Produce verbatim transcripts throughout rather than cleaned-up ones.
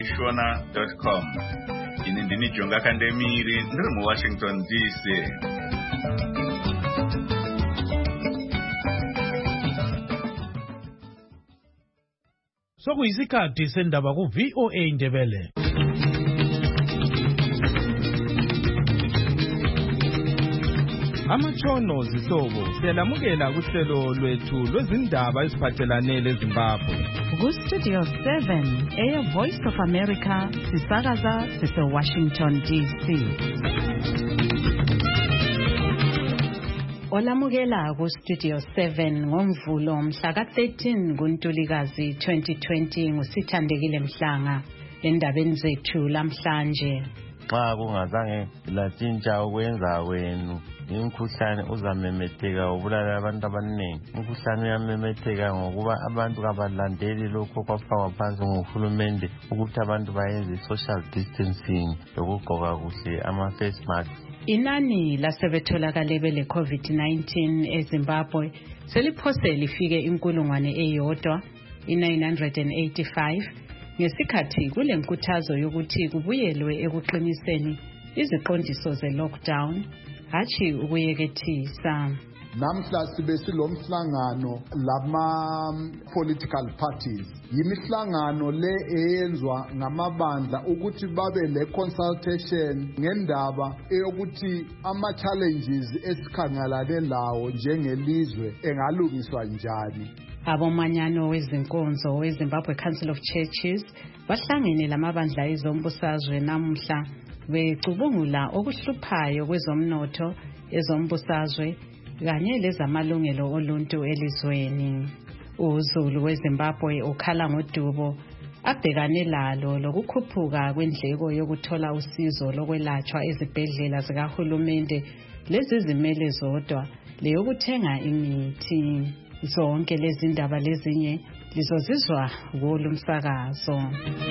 shona dot com. Ini ndini Jonga Kandemiri ndiri mu Washington D C. Sokuyisikhathi sendaba ku V O A Ndebele. Amatshono zihlobo siyalamukela kuhlelo lwethu lwezindaba eziphathelane leZimbabwe. Ku Studio seven, Air Voice of America, sisakaza sise Washington D C. Olamukela ku Studio seven ngomvulo mhla ka thirteen kuNtulikazi twenty twenty ngusithandekile Mhlanga endabeni zethu lamhlanje. Xa kungazange latshintsha ukwenza kwenu imkhuhlane uzamemetheka ubulala abantu abaningi. Umkhuhlane uyamemetheka ngokuba abantu kabalandeli lokho kwafakwa phansi nguhulumende ukuthi abantu bayenze social distancing lokugqoka kuhle ama face mask. Inani lasebetholakale bele COVID nineteen eZimbabwe seliphose lifike inkulungwane eyodwa i-nine hundred eighty-five ngesikhathi kule nkuthazo yokuthi kubuyelwe ekuqiniseni iziqondiso ze-lockdown hathi ukuyekethisa. Namhla sibe silomhlangano lama political parties. Yimihlangano le eyenzwa ngamabandla ukuthi babe le consultation ngendaba eyokuthi ama challenges esikhangalane lawo njengelizwe engalungiswa njani. Abomanyano wezinkonzo weZimbabwe Council of Churches bahlangene lamabandla ezombusazwe namhla becubungula okuhluphayo kwezomnotho ezombusazwe kanye lezamalungelo oluntu elizweni. UZulu weZimbabwe ukhala ngodubo abhekane lalo lokukhuphuka kwendleko yokuthola usizo lokwelatshwa ezibhedlela zikahulumende lezi zimele zodwa leyokuthenga imithi. Zonke lezi ndaba lezinye lizozizwa kulomsakazo.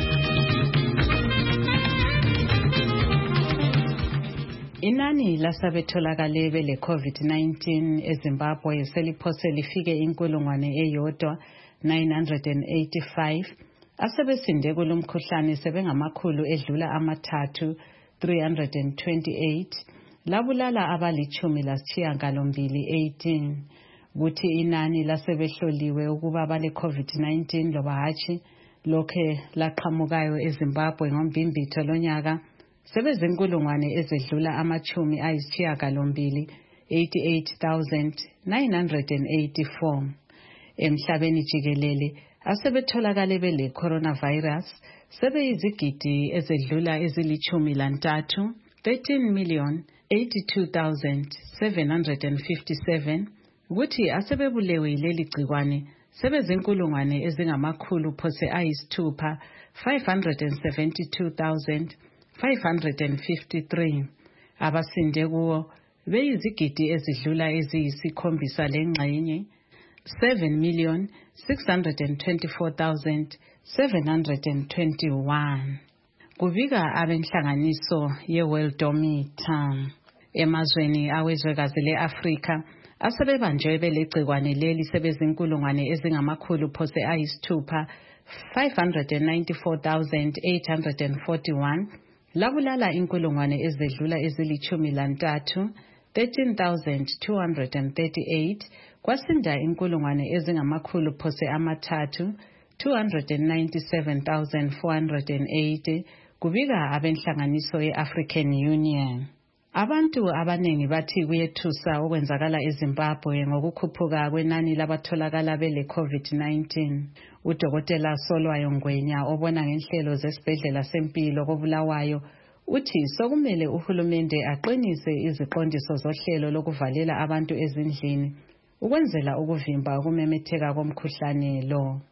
Inani lasabetholakale bele COVID nineteen eZimbabwe seliphose lifike inkulungwane eyodwa nine hundred eighty-five asebesinde kulomkhuhlane sebengamakhulu edlula amathathu three hundred twenty-eight labulala abalichumi lasishiyagalombili eighteen. Kuthi inani lasebehloliwe ukuba bale COVID nineteen loba hatshi lokhe laqhamukayo eZimbabwe ngombimbitho lonyaka sebezinkulungwane ezedlula amachumi ayisishiyagalombili eighty-eight thousand nine hundred eighty-four. Emhlabeni jikelele asebetholakale bele coronavirus sebeyizigidi ezedlula ezilichumi lantathu thirteen million eighty-two thousand seven hundred fifty-seven. Kuthi asebebulewe leli gcikwane sebezinkulungwane ezingamakhulu phose ayisithupha five hundred seventy-two thousand five hundred fifty-three. Abasinde kuwo beyizigidi ezidlula eziyisikhombisa lengxenye seven million six hundred twenty-four thousand seven hundred twenty-one. Kubika abenhlanganiso ye-Worldometer emazweni awezwekazi le-Afrika asebebanjwe belegcikwane leli sebezinkulungwane ezingamakhulu phose ayisithupha five hundred ninety-four thousand eight hundred forty-one labulala inkulungwane ezedlula ezilichumi lantathu thirteen thousand two hundred thirty-eight kwasinda inkulungwane ezingamakhulu phose amathathu two hundred ninety-seven thousand four hundred eighty kubika abenhlanganiso ye-African Union. Abantu abanengi bathi kuyethusa okwenzakala eZimbabwe ngokukhuphuka kwenani labatholakala bele COVID nineteen. Udokotela Solwayo Ngwenya obona ngenhlelo zesibhedlela sempilo koBulawayo uthi sokumele uhulumende aqinise iziqondiso zohlelo lokuvalela abantu ezindlini ukwenzela ukuvimba ukumemetheka komkhuhlane lo.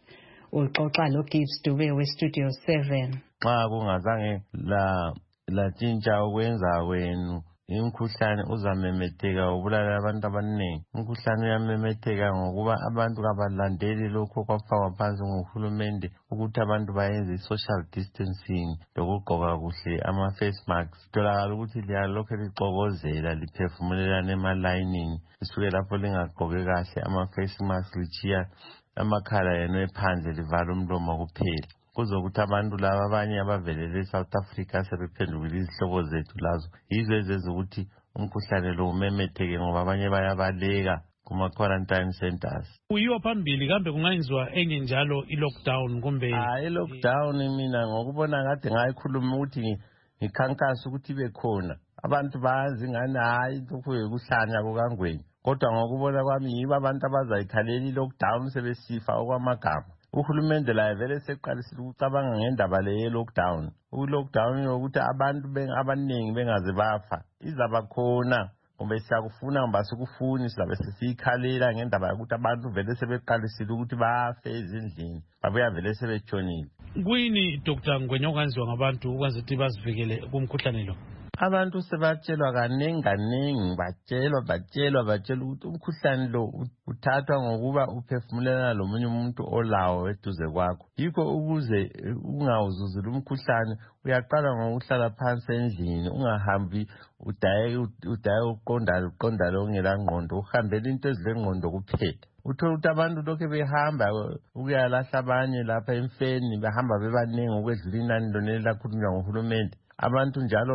Uxoxa lo Gibbs Dube we Studio seven. Xa kungazange la latshintsha ukwenza kwenu imkhuhlane uzamemetheka ubulala abantu abaningi. Umkhuhlane uyamemetheka ngokuba abantu kabalandeli lokho kwafakwa phansi nguhulumende ukuthi abantu bayenze social distancing lokugqoka kuhle ama face masks. Tolakala ukuthi liyalokho lixokozela liphefumulelana emalayinini lisuke lapho lingagqoke kahle ama face masks lichiya amakhala yenu ephandle livala umlomo kuphela. kuzokuthi abantu laba abanye abavelele eSouth Africa sebephendukile izihlobo zethu lazo yizo ezenza ukuthi umkhuhlane lo umemetheke ngoba abanye bayabaleka kuma-quarantine centers. Uyiwa phambili kambe kungayenziwa enye njalo i-lockdown kumbe? Ah, i-lockdown mina ngokubona kade ngayikhuluma ukuthi ngikhankasa ukuthi ibe khona. Abantu bazi ngani hayi lokhu ukuhlanya kukangweni. Kodwa ngokubona kwami yibo abantu abazayikhalela i-lockdown sebesifa okwamagama. Uhulumende la vele seqalisile ukucabanga ngendaba le ye-lockdown. U-lockdown yokuthi abantu abaningi bengaze bafa izaba khona. Kumbe siyakufuna ngoba sikufuni sizabe sesiyikhalela ngendaba yokuthi abantu vele sebeqalisile ukuthi bafe ezindlini babuya vele sebetshonile. Kuyini Doctor Ngwenya okwenziwa ngabantu ukwenza ukuthi bazivikele kumkhuhlane lo? Abantu sebatshelwa kaningi kaningi batshelwa batshelwa batshelwa ukuthi umkhuhlane lo uthathwa ngokuba uphefumulelana lomunye umuntu olawo eduze kwakho. Yikho ukuze ungawuzuzula umkhuhlane uyaqala ngokuhlala phansi endlini ungahambi udaye udaye uqondala uqondala ongela ngqondo uhambela into ezilengqondo kuphela. Uthola ukuthi abantu lokho behamba ukuyalahla abanye lapha emfeni behamba bebaningi ukwedlula inani loneli lakhulunywa nguhulumende. Abantu njalo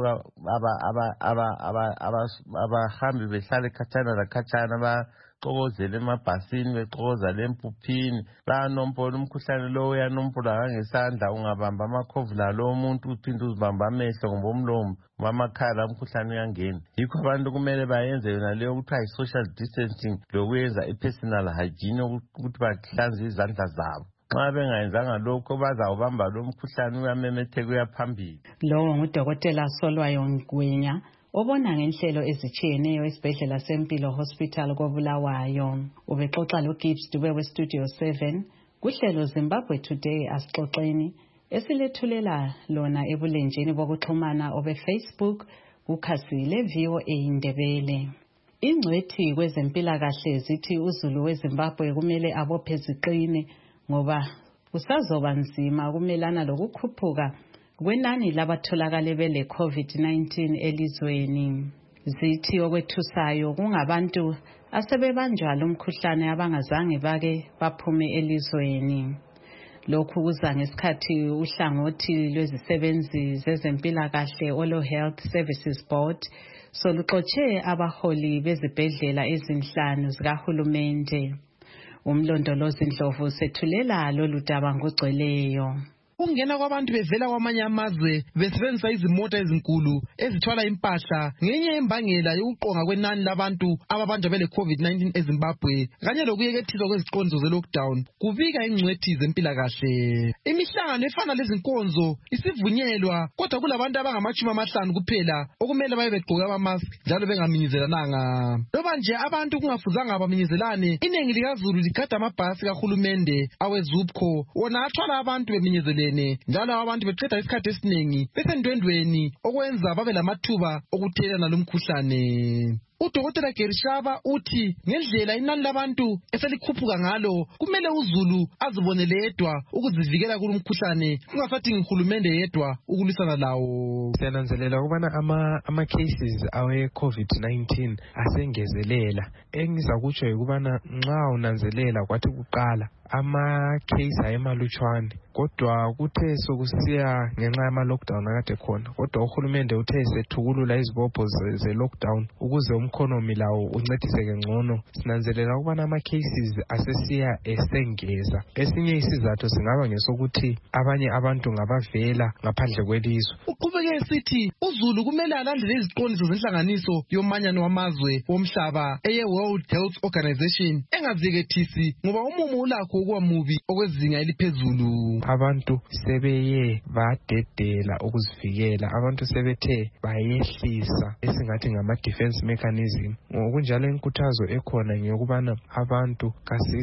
abahambi behlale khatshana lakhatshana baxokozela emabhasini bexokoza lempuphini bayanompola umkhuhlane lo uyanompola ngesandla ungabamba amakhovula lo umuntu uphinde uzibamba amehlo ngomlomo ngamakhala umkhuhlane uyangena. Yikho abantu kumele bayenze yona leyo kuthiwa yi-social distancing lokuyenza i-personal hygiene ukuthi bahlanze izandla zabo. Nxa bengayenzanga lokho bazawubamba lo mkhuhlane uyamemetheka uyaphambili. Lowo ngudokotela Solwayo Ngwenya obona ngenhlelo ezitshiyeneyo esibhedlela sempilo hospital koBulawayo. Ubexoxa loGibbs Dube weStudio seven kuhlelo Zimbabwe Today asixoxeni esilethulela lona ebulenjini bokuxhumana obeFacebook ukhasile V O A Indebele. Ingcwethi kwezempilakahle zithi uZulu weZimbabwe kumele abophe ziqine ngoba kusazoba nzima kumelana lokukhuphuka kwenani labatholakale bele COVID nineteen elizweni. Zithi okwethusayo kungabantu asebebanjwa lumkhuhlane abangazange bake baphume elizweni. Lokhu kuza ngesikhathi uhlangothi lwezisebenzi zezempilakahle Olo Health Services Board soluxotshe abaholi bezibhedlela ezinhlanu zikahulumende. Umlondolozi Ndlovu sethulela lolu daba ngogcweleyo. Ungena kwabantu bevela kwamanye amazwe besebenzisa izimota ezinkulu ezithwala impahla ngenye yembangela yokuqonga kwenani labantu ababanjwa bele COVID nineteen eZimbabwe kanye lokuyekethizwa kweziqondiso ze-lockdown kubika ingcwethi zempilakahle. Imihlangano efana lezinkonzo isivunyelwa kodwa kulabantu abangamashumi amahlanu kuphela okumele babe begqoke ama-mask njalo bengaminyezelananga. Loba nje abantu kungafuzanga baminyezelane, iningi likaZulu ligada amabhasi kahulumende awezupco wona athwala abantu beminyezelene njalo abantu beqeda isikhathi esiningi besendwendweni okwenza babe lamathuba okuthelelana lomkhuhlane. Udokotela Gerishaba uthi ngendlela inani labantu eselikhuphuka ngalo kumele uZulu azibonele yedwa ukuzivikela kulomkhuhlane kungasadingi uhulumende yedwa ukulwisana lawo. Siyananzelela ukubana ama ama cases awe COVID nineteen asengezelela. Engizakutsho ukubana nxa unanzelela kwathi kuqala ama case ayemalutshwane kodwa kuthe sokusiya ngenxa yama lockdown akade khona kodwa uhulumende uthe sethukulula izibopho ze lockdown ukuze umkhonomi lawo uncediseke ngcono. Sinanzelela ukubana ama cases asesiya esengeza. Esinye isizathu singaba ngesokuthi abanye abantu ngabavela ngaphandle kwelizwe. Uqhubeke esithi uZulu kumele alandele iziqondiso zenhlanganiso yomanyano wamazwe womhlaba eye World Health Organization engazikethisi ngoba umumo ulakho ukuba mubi okwezinga eliphezulu. Abantu sebeye badedela ukuzivikela, abantu sebethe bayehlisa esingathi ngama defense mechanism. Ngokunjalo inkuthazo ekhona ngiyokubana abantu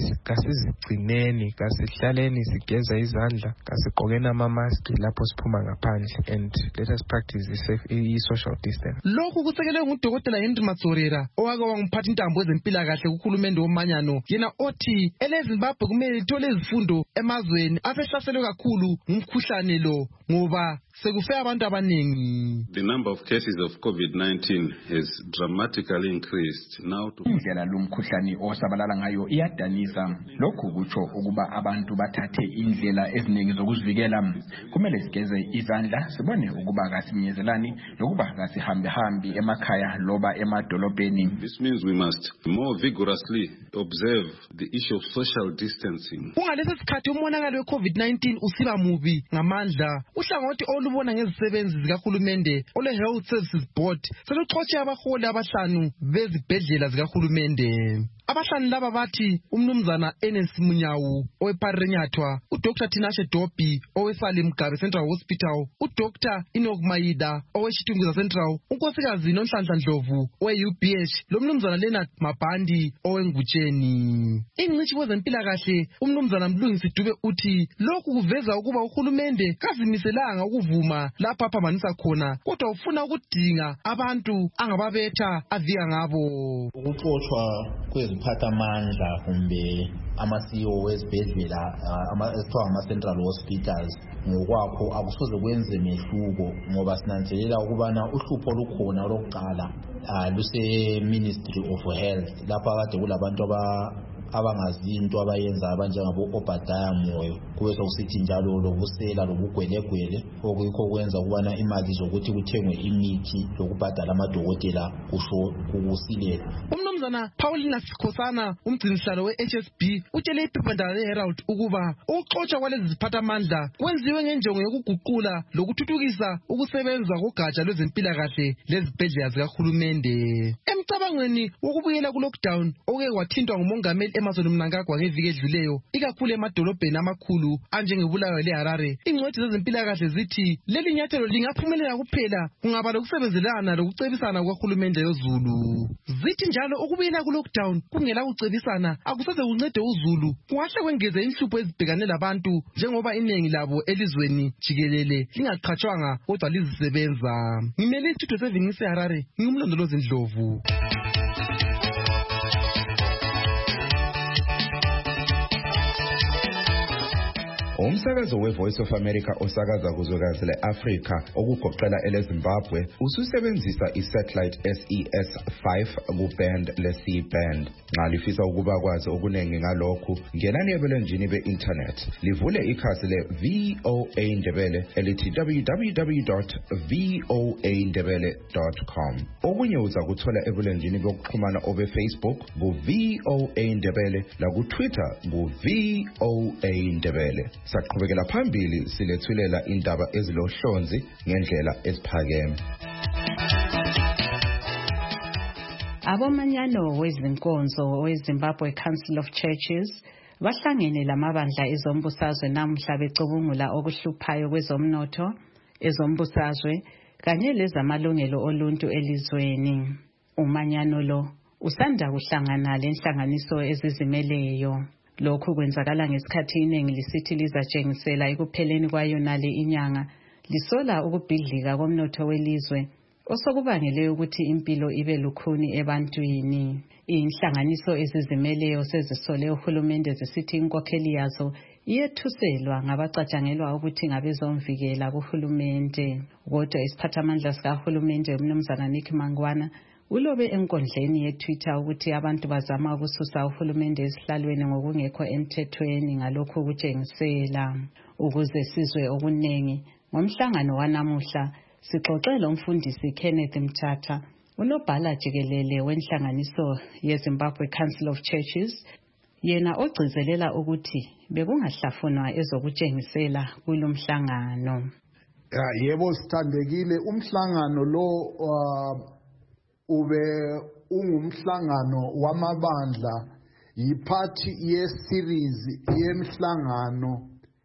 kasizigcineni, kasihlaleni sigeza izandla, kasigqokeni ama-mask lapho siphuma ngaphandle, and let us practice i-social distance. Lokhu kusekelwe ngudokotela Henry Matsorera owake wangumphathi intambo ezempilakahle kuhulumende womanyano, yena othi eleZimbabwe kumele lithole izifundo emazweni asehlaselwe kakhulu ngumkhuhlane lo ngoba sekufe abantu abaningi. The number of cases of COVID nineteen has dramatically dramatically increased. Now to indlela lomkhuhlane osabalala ngayo iyadanisa. Lokhu kutsho ukuba abantu bathathe indlela eziningi zokuzivikela. Kumele sigeze izandla, sibone ukuba kasimnyezelani nokuba kasihambe hambi emakhaya loba emadolobheni. This means we must more vigorously observe the issue of social distancing. Kungalesi sikhathi umonakalo we-COVID nineteen usiba mubi ngamandla. Uhlangothi olubona ngezisebenzi zikahulumende ole Health Services Board seluxotshe abaholi abahlanu bezibhedlela zikahulumende. Abahlanu laba bathi umnumzana Enes Munyawu oweParenyathwa, uDr Tinashe Dobhi oweSalim Gabe Central Hospital, uDr Enoch Maida oweShitunguza Central, unkosikazi Nonhlanhla Ndlovu owe-U B H, lomnumzana Leonard Mabhandi owengutsheni. Ingcitshi kwezempilakahle umnumzana Mlungisi Dube uthi lokhu kuveza ukuba uhulumende kazimiselanga ukuvuma lapha aphambanisa khona, kodwa ufuna ukudinga abantu angababetha avika ngabo. Ukuxoshwa kweziphathamandla kumbe ama-C E O wezibhedlela esithiwa ama-Central Hospitals ngokwakho akusoze kwenze mehluko, ngoba sinanzelela ukubana uhlupho lukhona lokuqala luse-Ministry of Health lapha kade kulabantu abangazinto abayenza abanjengabo Obadiah Moyo, kube sokusithi njalo lobusela lobugwelegwele okuyikho kwenza ukubana imali zokuthi kuthengwe imithi lokubhadala amadokotela kusho kukusilela. Umnumzana Paulina Sikhosana umgcinisihlalo we-H S B utshele iphephandaba le-Herald ukuba ukuxotsha kwalezi ziphathamandla kwenziwe ngenjongo yokuguqula lokuthuthukisa ukusebenza kogatsha lwezempilakahle lezibhedlela zikahulumende. Emcabangweni wokubuyela ku-lockdown oke kwathintwa ngumongameli Emmerson Mnangagwa ngeviki edluleyo, ikakhulu emadolobheni amakhulu anjengeBulawayo leHarare, ingcwethi zezempilakahle zithi leli nyathelo lingaphumelela kuphela kungaba lokusebenzelana lokucebisana kwahulumende yozulu. Zithi njalo ukubuyela ku-lockdown kungela kucebisana akusaze kuncede uzulu, kungahle kwengeze inhlupho ezibhekane labantu njengoba iningi labo elizweni jikelele lingaqhatshwanga kodwa lizisebenza. Ngimele isitudio seven ngiseHarare, ngingumlondolozi Ndlovu. Umsakazo we-Voice of America osakaza kuzwekazi le-Afrika okugoqela ele-Zimbabwe ususebenzisa i-satellite S E S five ku-band le-C band. Nxa lifisa ukuba kwazi okunengi ngalokhu, ngenani ebulenjini be-internet livule ikhasi le-V O A Ndebele elithi w w w dot v o a ndebele dot com. Okunye uzakuthola ebulenjini bokuxhumana obe-Facebook ku-V O A Ndebele laku-Twitter ku-V O A Ndebele. Saqhubekela phambili silethulela indaba ezilohlonzi ngendlela eziphakeme. Abomanyano wezinkonzo weZimbabwe Council of Churches bahlangene lamabandla ezombusazwe namuhla becubungula okuhluphayo kwezomnotho, ezombusazwe kanye lezamalungelo oluntu elizweni. Umanyano lo usanda kuhlangana lenhlanganiso ezizimeleyo. Lokhu kwenzakala ngesikhathi iningi lisithi lizatshengisela ekupheleni kwayo nale inyanga lisola ukubhidlika komnotho welizwe osokubangele ukuthi impilo ibe lukhuni ebantwini. Inhlanganiso ezizimeleyo sezisole uhulumende zisithi inkokheli yazo iyethuselwa ngabacatshangelwa ukuthi ngabezomvikela kuhulumende. Kodwa isiphathamandla sikahulumende umnumzana Nick Mangwana ulobe enkondleni ye-Twitter ukuthi abantu bazama ukususa uhulumende esihlalweni ngokungekho emthethweni ngalokho kutshengisela. Ukuze sizwe okunengi ngomhlangano wanamuhla sixoxela umfundisi Kenneth Mthatha, unobhala jikelele wenhlanganiso yeZimbabwe Council of Churches, yena ogcizelela ukuthi bekungahlafunwa ezokutshengisela kulomhlangano. Yebo sithandekile, umhlangano lo ube ungumhlangano wamabandla, yiphathi ye-series yemhlangano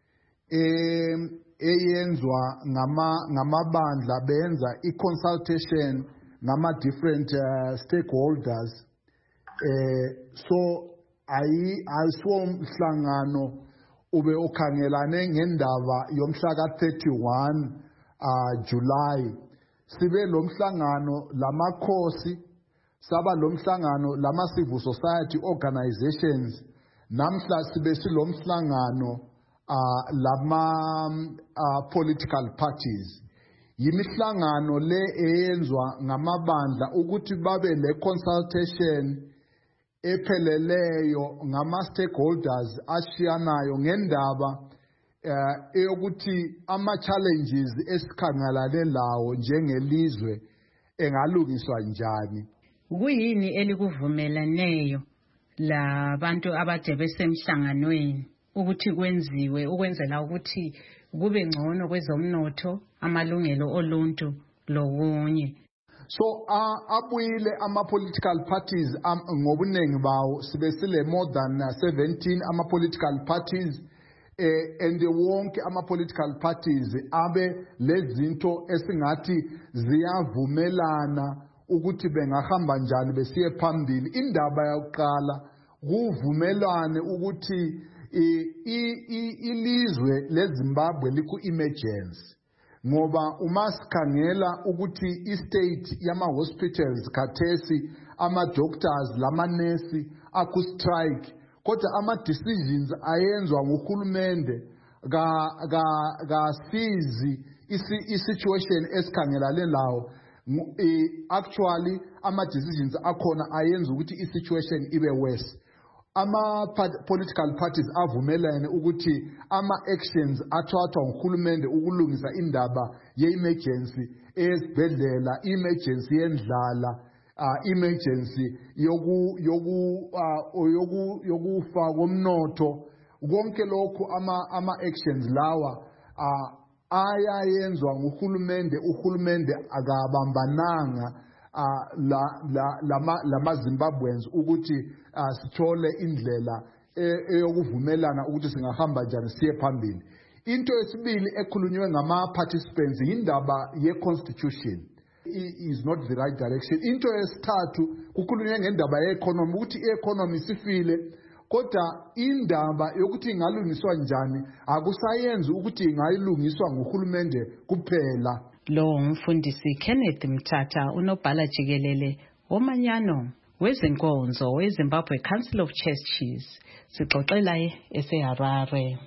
eyenzwa ngamabandla benza i-consultation ngama-different uh, stakeholders. Eh, so ayisiwo mhlangano ube ukhangelane ngendaba yomhla ka thirty-one uh, July. Sibe lo mhlangano lamakhosi, saba lo mhlangano lama civil society organizations, namhla sibe silo mhlangano uh, lama uh, political parties. yimihlangano le eyenzwa ngamabandla ukuthi babe le consultation epheleleyo ngama stakeholders ashiyanayo ngendaba eyokuthi ama challenges esikhangalane lawo njengelizwe engalungiswa njani. Kuyini elikuvumelaneyo labantu abade besemhlanganweni ukuthi kwenziwe ukwenzela ukuthi kube ngcono kwezomnotho, amalungelo oluntu lokunye? So uh, abuyile ama political parties um, ngobunengi bawo sibe sile more than uh, seventeen ama political parties eh, and wonke ama political parties abe lezinto esingathi ziyavumelana ukuthi bengahamba njani besiye phambili. Indaba yokuqala kuvumelane ukuthi ilizwe leZimbabwe liku emergency ngoba uma sikhangela ukuthi istate yama hospitals khathesi ama doctors lama nurse aku strike kodwa ama decisions ayenzwa nguhulumende ka ka kasizi i situation esikhangelane lawo. Actually ama decisions akhona ayenza ukuthi i situation ibe worse. Ama political parties avumelane ukuthi ama actions athathwa nguhulumende ukulungisa indaba ye-emergency ezibhedlela, emergency yendlala, uh, emergency yoku yoku uh, yoku yokufa komnotho, konke lokho ama ama actions lawa uh, ayayenzwa nguhulumende. Uhulumende akabambananga Uh, la la lama lama Zimbabweans ukuthi uh, sithole indlela eyokuvumelana ukuthi singahamba njani siye phambili. Into yesibili ekhulunywe ngama participants indaba ye constitution is not the right direction. Into yesithathu kukhulunywe ngendaba ye economy ukuthi i economy sifile kodwa indaba yokuthi ingalungiswa njani akusayenzi ukuthi ingayilungiswa nguhulumende kuphela. Lo umfundisi Kenneth Mthatha unobhala jikelele omanyano wezinkonzo weZimbabwe Council of Churches sixoxela eseHarare.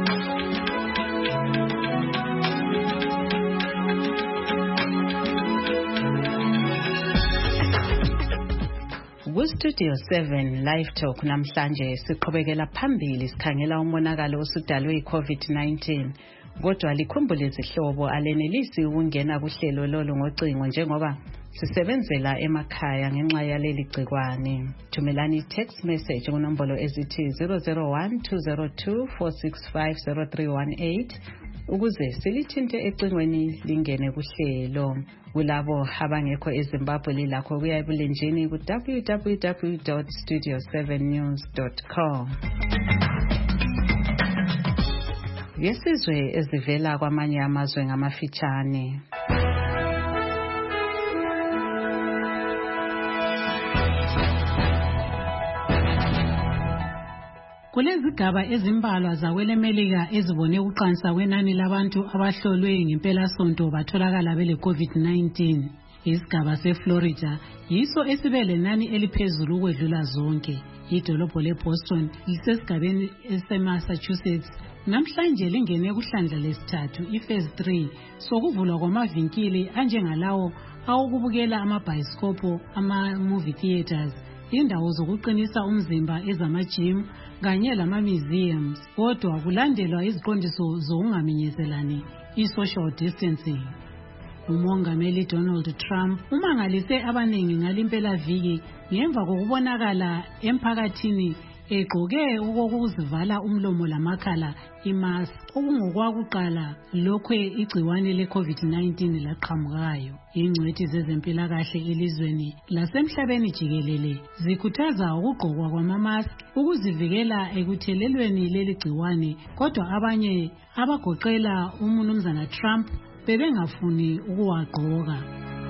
Ku-Studio seven Live Talk namhlanje siqhubekela phambili sikhangela umonakalo osudalwe yi-COVID nineteen. Kodwa likhumbule izihlobo alenelisi ukungena kuhlelo lolu ngocingo njengoba sisebenzela emakhaya ngenxa yaleli gcikwane. Thumelani text message kunombolo ezithi zero zero one two zero two four six five zero three one eight ukuze silithinte ecingweni lingene kuhlelo. Kulabo abangekho eZimbabwe lilakho kuya ebulenjini ku w w w dot studio seven news dot com. Yesizwe ezivela kwamanye amazwe ngamafitshane. Kulezigaba ezimbalwa zakwelemelika ezibone ukuqansa kwenani labantu abahlolwe ngempelasonto batholakala bele COVID nineteen. Isigaba seFlorida yiso esibe lenani eliphezulu ukwedlula zonke. Idolobho leBoston lisesigabeni eseMassachusetts namhlanje lingene kuhlandla lesithathu iphase three sokuvulwa kwamavinkili anjengalawo awokubukela amabhayisikopho, ama-movie theaters, indawo zokuqinisa umzimba ezamajim kanye lama-museums, kodwa kulandelwa iziqondiso zokungaminyezelani i-social distancing. Umongameli Donald Trump umangalise abaningi ngalimpelaviki ngemva kokubonakala emphakathini egqoke okokuzivala umlomo lamakhala imask okungokwakuqala lokho igciwane le-COVID nineteen laqhamukayo. Ingcwethi zezempilakahle elizweni lasemhlabeni jikelele zikhuthaza ukugqokwa kwamamask ukuzivikela ekuthelelweni leli gciwane, kodwa abanye abagoqela uMnumzana Trump bebengafuni ukuwagqoka.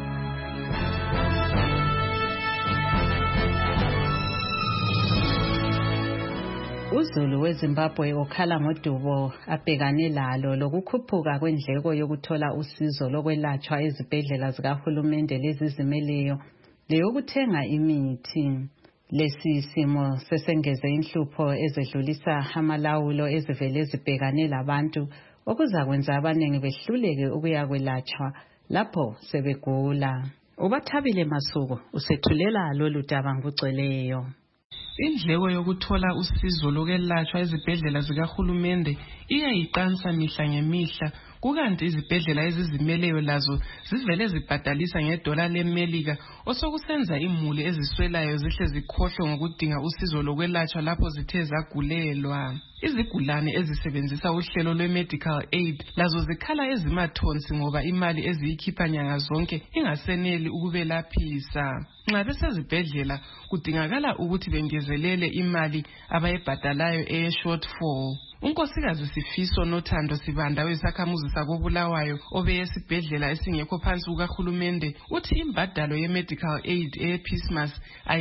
UZulu weZimbabwe okhala ngodubo abhekane lalo lokukhuphuka kwendleko yokuthola usizo lokwelatshwa ezibhedlela zikahulumende lezizimeleyo leyokuthenga imithi. Lesi simo sesengeze inhlupho ezedlulisa amalawulo ezivele zibhekane labantu okuzakwenza abaningi behluleke ukuya kwelatshwa lapho sebegula. Ubathabile Masuku usethulela lolu daba ngokugcweleyo. Indleko yokuthola usizo lokwelatshwa ezibhedlela zikahulumende iyayiqansa mihla ngemihla, kukanti izibhedlela ezizimeleyo lazo zivele zibhadalisa ngedola leMelika, osokusenza imuli eziswelayo zihle zikhohlwe ngokudinga usizo lokwelatshwa lapho zithe zagulelwa. Izigulane ezisebenzisa uhlelo lwe-medical aid lazo zikhala ezimathonsi ngoba imali eziyikhipha nyanga zonke ingaseneli ukubelaphisa. Nxa besezibhedlela kudingakala ukuthi bengezelele imali abayibhadalayo eye-shortfall. Unkosikazi Sifiso Nothando Sibanda wesakhamuzi sakoBulawayo obeye esibhedlela esingekho phansi kukahulumende uthi imbadalo ye-medical aid eye-Christmas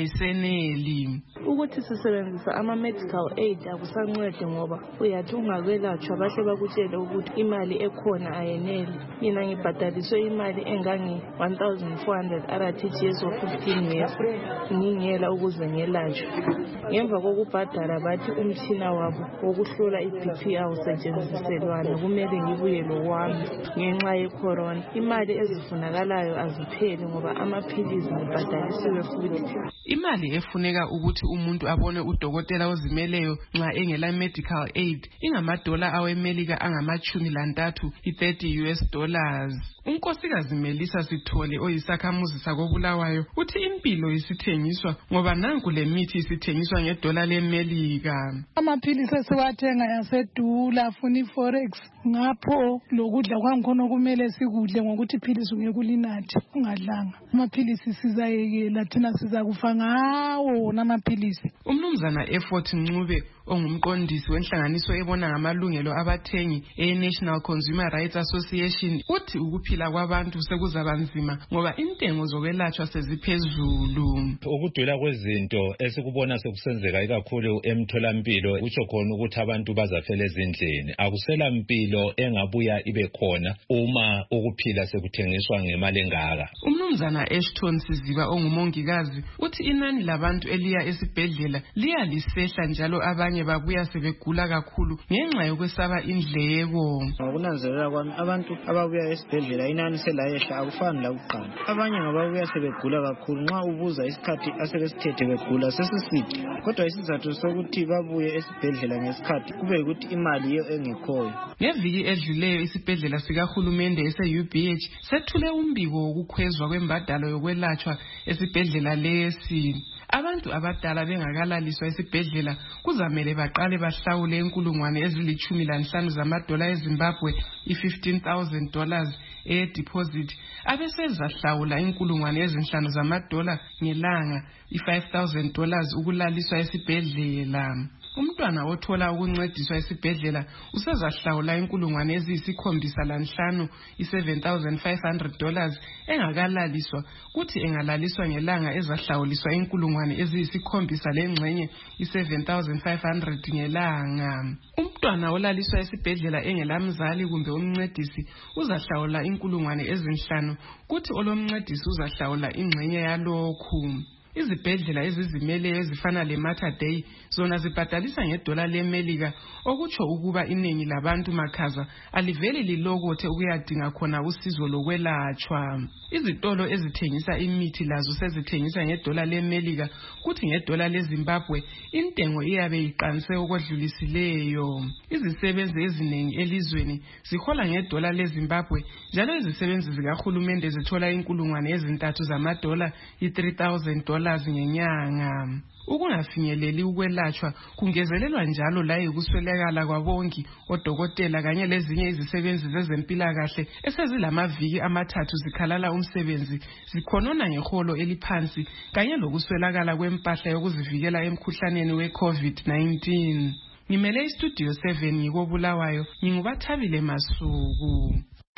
ayiseneli. Ukuthi sisebenzisa ama-medical aid akusancede ngoba uyathi ungakwelatshwa bahle bakutshele ukuthi imali ekhona ayeneli. Mina ngibhadaliswe imali engange one thousand four hundred R T G S of fifteen years ngingela ukuze ngelatshwe. Ngemva kokubhadala bathi umtshina wabo wokuhlola i-B P awusetshenziselwana kumele ngibuye lowami ngenxa ye-corona. Imali ezifunakalayo azipheli ngoba amaphilisi ngibhadalisiwe futhi. Imali efuneka ukuthi umuntu abone udokotela ozimeleyo nxa engela medical aid ingamadola aweMelika angamachumi lantathu i-thirty U S dollars. Unkosikazi Melissa Sithole oyisakhamuzi sakoBulawayo uthi impilo isithengiswa ngoba nanku le mithi isithengiswa ngedola leMelika. Amaphilisi esiwathenga yasedula funi forex ngapho lokudla kwangikhona kumele sikudle ngokuthi iphilisi ungekulinathe ungadlanga. Amaphilisi sizayekela thina sizakufa ngawo namaphilisi. Umnumzana Effort Ncube ongumqondisi wenhlanganiso ebona ngamalungelo abathengi e-National Consumer Rights Association uthi ukuphila kwabantu sekuzabanzima ngoba intengo zokwelatshwa seziphezulu. Ukudula kwezinto esikubona sekusenzeka ikakhulu emtholampilo utsho khona ukuthi abantu bazafela ezindlini. Akusela mpilo engabuya ibe khona uma ukuphila sekuthengiswa ngemali engaka. Umnumzana Ashton Siziba ongumongikazi uthi inani labantu eliya esibhedlela liyalisehla njalo abanye babuya sebegula kakhulu ngenxa yokwesaba indleko. Ngokunanzelela kwami abantu ababuya esibhedlela inani selayehla akufani lakuqala. Abanye ngababuya sebegula kakhulu nxa ubuza isikhathi asebesithethe begula sesiside. Kodwa isizathu sokuthi babuye esibhedlela ngesikhathi kube ukuthi imali iyo engekhoyo. Ngeviki edluleyo isibhedlela sikahulumende ese-U B H sethule umbiko wokukhwezwa kwembadalo yokwelatshwa esibhedlela lesi. Abantu abadala bengakalaliswa esibhedlela kuzamele baqale bahlawule inkulungwane ezilithumi lanhlanu zamadola eZimbabwe i-fifteen thousand dollars e-deposit abesezahlawula inkulungwane ezinhlanu zamadola ngelanga i-five thousand dollars ukulaliswa esibhedlela. Umntwana othola ukuncediswa esibhedlela usezahlawula inkulungwane eziyisikhombisa lanhlanu i-seven thousand five hundred dollars engakalaliswa kuthi engalaliswa ngelanga ezahlawuliswa inkulungwane eziyisikhombisa lengxenye i-seven thousand five hundred ngelanga. Umntwana olaliswa esibhedlela engelamzali kumbe umncedisi uzahlawula inkulungwane ezinhlanu kuthi olomncedisi uzahlawula ingxenye yalokhu. Izibhedlela ezizimeleyo ezifana le-Mater Dei zona zibhadalisa ngedola leMelika okutsho ukuba iningi labantu makhaza aliveli lilokothe ukuyadinga khona usizo lokwelatshwa. Izitolo ezithengisa imithi lazo sezithengisa ngedola leMelika kuthi ngedola leZimbabwe intengo iyabe iqanse okwedlulisileyo. Izisebenzi eziningi elizweni zihola ngedola leZimbabwe njalo izisebenzi zikahulumende zithola inkulungwane ezintathu zamadola i-three thousand dollars ngenyanga. Ukungafinyeleli ukwelatshwa kungezelelwa njalo la yikuswelakala kwabongi, odokotela kanye lezinye izisebenzi zezempilakahle esezilamaviki amathathu zikhalala umsebenzi zikhonona ngeholo eliphansi kanye lokuswelakala kwempahla yokuzivikela emkhuhlaneni we-COVID nineteen. Ngimele istudio seven ngikobulawayo ngingubathabile Masuku.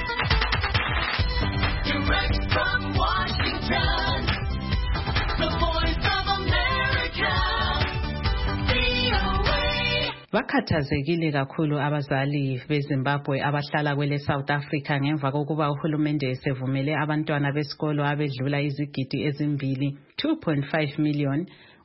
Direct from Washington, the voice of America, V O A. Bakhathazekile kakhulu abazali beZimbabwe abahlala kwele South Africa ngemva kokuba uhulumende esevumele abantwana besikolo abedlula izigidi ezimbili two point five million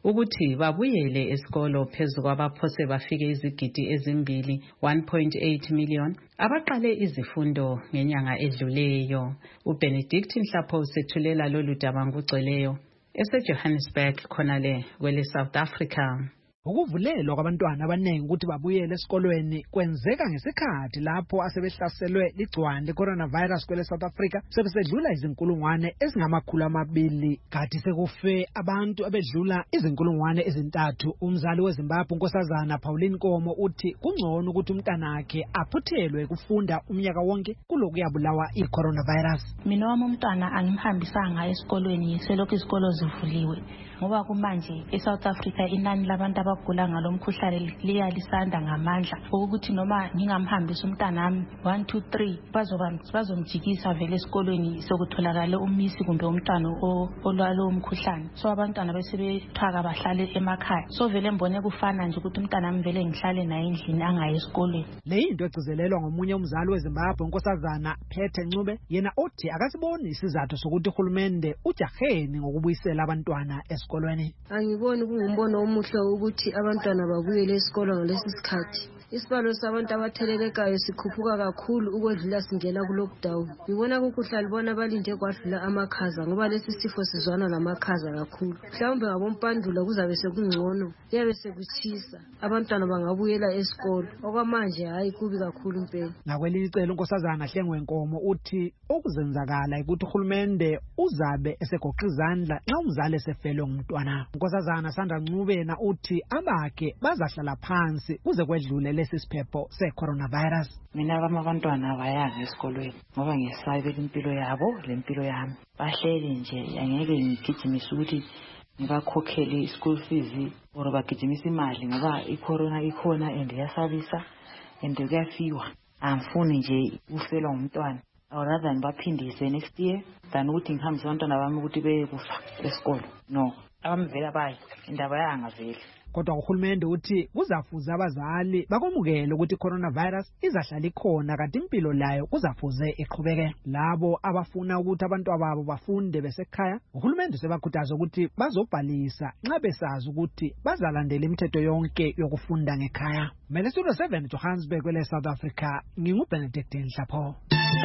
ukuthi babuyele esikolo phezu kwabaphose bafike izigidi ezimbili one point eight million abaqale izifundo ngenyanga edluleyo. uBenedict Nhlapho usethulela lolu daba ngokugcweleyo eseJohannesburg khonale kwele South Africa. Ukuvulelwa kwabantwana abaningi ukuthi babuyele esikolweni kwenzeka ngesikhathi lapho asebehlaselwe ligciwane le-coronavirus kwele South Africa sebesedlula izinkulungwane ezingamakhulu amabili kanti sekufe abantu abedlula izinkulungwane ezintathu. Umzali weZimbabwe uNkosazana Pauline Nkomo uthi kungcono ukuthi umntanakhe aphuthelwe kufunda umnyaka wonke kuloku yabulawa i-coronavirus. Mina wami umntwana angimhambisanga esikolweni selokhu izikolo zivuliwe ngoba kumanje eSouth Africa inani labantu abagula ngalomkhuhlane liya lisanda ngamandla ukuthi noma ngingamhambisa umntanami one two three bazoba bazomjikisa vele esikolweni sokutholakala umisi kumbe umntwana olwalo umkhuhlane. So abantwana bese bethwaka bahlale emakhaya. So vele mbone kufana nje ukuthi umntanami vele ngihlale naye endlini angayi esikolweni. Le into egcizelelwa ngomunye umzali weZimbabwe uNkosazana Phethe Ncube yena uthi akasiboni isizathu sokuthi uhulumende ujaheni ngokubuyisela abantwana esikolweni. Angiboni kungumbono omuhle ukuthi abantwana babuyele esikolo ngalesi sikhathi. Isibalo sabantu abathelelekayo sikhuphuka kakhulu ukwedlula singena ku-lockdown. Ngibona kukuhla libona balinde kwadlula amakhaza ngoba lesi sifo sizwana lamakhaza kakhulu. Mhlawumbe ngabompandula kuzabe sekungcono, kuyabe sekutshisa, abantwana bangabuyela esikolo. Okwamanje hayi kubi kakhulu impela. Ngakwelinye icele uNkosazana Hlengwe Nkomo uthi okuzenzakala ukuthi uhulumende uzabe esegoqa izandla nxa umzali esefelwe ngumntwana. uNkosazana Sandra Ncube yena uthi abakhe bazahlala phansi kuze kwedlule lesi siphepho se-coronavirus. Mina bami abantwana abayanga esikolweni ngoba ngesayibela impilo yabo lempilo yami. Bahleli nje angeke ngigijimise ukuthi ngibakhokhele i-school fees or bagijimise imali ngoba i-corona ikhona and yasabisa and kuyafiwa. Angifuni nje ufelwa ngumntwana. Or rather ngibaphindise next year than ukuthi ngihambise abantwana bami ukuthi beye kufa esikolo. No, abamvela bayi indaba yanga vele. Kodwa uhulumende uthi kuzafuze abazali bakomukele ukuthi coronavirus izahlala ikhona kanti impilo layo kuzafuze iqhubeke. Labo abafuna ukuthi abantu ababo bafunde besekhaya uhulumende sebakhuthaza ukuthi bazobhalisa nxa besazi ukuthi bazalandela imithetho yonke yokufunda ngekhaya. Mele Studio seven Johannesburg kwele South Africa nginguBenedict Nhlapho.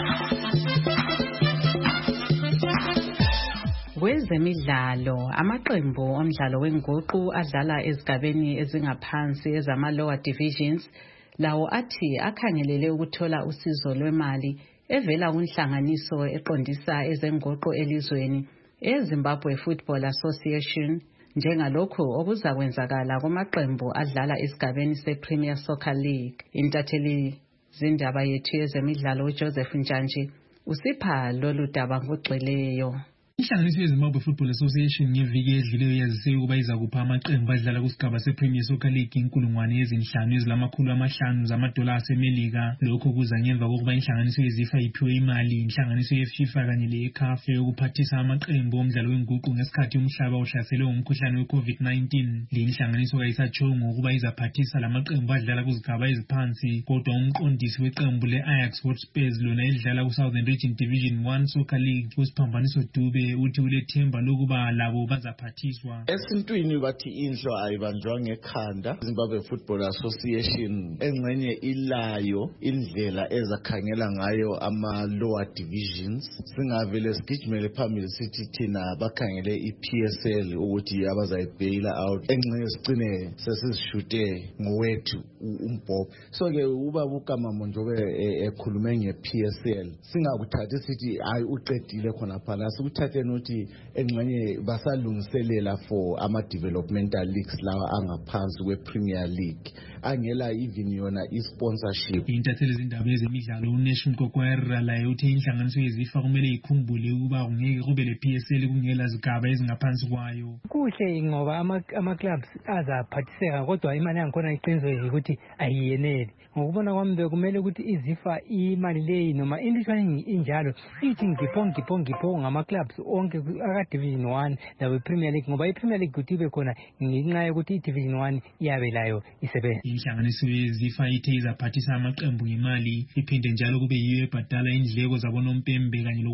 Kwezemidlalo, amaqembu omdlalo wenguqu adlala ezigabeni ezingaphansi ezama lower divisions lawo athi akhangelele ukuthola usizo lwemali evela kunhlanganiso eqondisa ezenguqu elizweni eZimbabwe Football Association njengalokho okuzakwenzakala kumaqembu adlala esigabeni sePremier Soccer League. Intatheli zindaba yethu yezemidlalo uJoseph Njantshi usipha lolu daba ngogcweleyo. Inhlanganiso yeZimbabwe Football Association ngeviki edluleyo yazise ukuba izakupha amaqembu adlala kusigaba sePremier Soccer League inkulungwane ezinhlanu ezilamakhulu amahlanu zamadola asemelika. Lokho kuza ngemva kokuba inhlanganiso yeZIFA iphiwe imali inhlanganiso yeFIFA kanye leCAF yokuphathisa amaqembu omdlalo wenguqu ngesikhathi umhlaba uhlaselwe ngumkhuhlane we-COVID nineteen. Le inhlanganiso kayisatshongo ukuba izaphathisa lamaqembu adlala kuzigaba eziphansi, kodwa umqondisi weqembu le-Ajax Hotspurs lona elidlala ku-Southern Region Division one Soccer League uSiphambaniso Dube uthi ulethemba lokuba labo bazaphathiswa. Esintwini bathi inhlo ayibanjwa ngekhanda. Zimbabwe Football Association engcenye ilayo indlela ezakhangela ngayo ama lower divisions. Singavele sigijimele phambili sithi thina bakhangele i-P S L ukuthi abazayibhaila out. Engcenye sicine sesizishute ngowethu umbhobho. So ke ubaba uKama njobe ekhulume nge-P S L. Singakuthathi sithi hayi uqedile khona phana sikuthathe nothi engxenye basalungiselela for ama developmental leagues lawa angaphansi kwe-Premier League angela even yona i-sponsorship. Intatheli zindaba ezemidlalo uNesh Mkokwera laye uthi inhlanganiso yeZIFA kumele ikhumbule ukuba kungeke kube le-P S L kungela zigaba ezingaphansi kwayo. Kuhle ngoba ama clubs azaphathiseka kodwa imali yangikhona iqiniso ukuthi ayiyeneli. Ngokubona kwami bekumele ukuthi iZIFA imali leyi noma intishwane injalo ithi ngipho ngipho ngipho ngama clubs onke aka Division one lawe Premier League ngoba iPremier League kuthi bekhona nginqaye ukuthi iDivision one iyabe layo isebenza. Inhlanganiso yeZIFA ithe izaphathisa amaqembu ngemali iphinde njalo kube yiyo ebhadala indleko zabonompembe kanye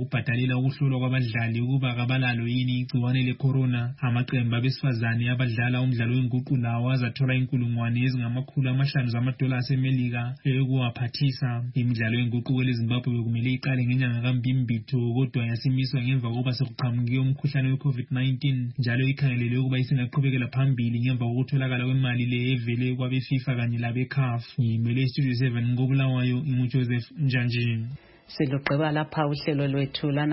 ukubhadalela ukuhlolwa kwabadlali ukuba kabalalo yini igciwane le-corona. Amaqembu abesifazane abadlala umdlalo wenguqu lawo azathola inkulungwane ezingamakhulu amahlanu zamadola asemelika ekuwaphathisa. Imidlalo yenguqu kweleZimbabwe bekumele iqale ngenyanga kaMbimbitho, kodwa yasimiswa ngemva kokuba sekuqhamuke umkhuhlane we-COVID nineteen, njalo ikhangelelwe ukuba isingaqhubekela phambili ngemva kokutholakala kwemali le evele kwabe-FIFA kanye labe-CAF. Ngimele iStudio seven koBulawayo, inguJoseph Njanjini. Silugqiba lapha uhlelo lwethu lana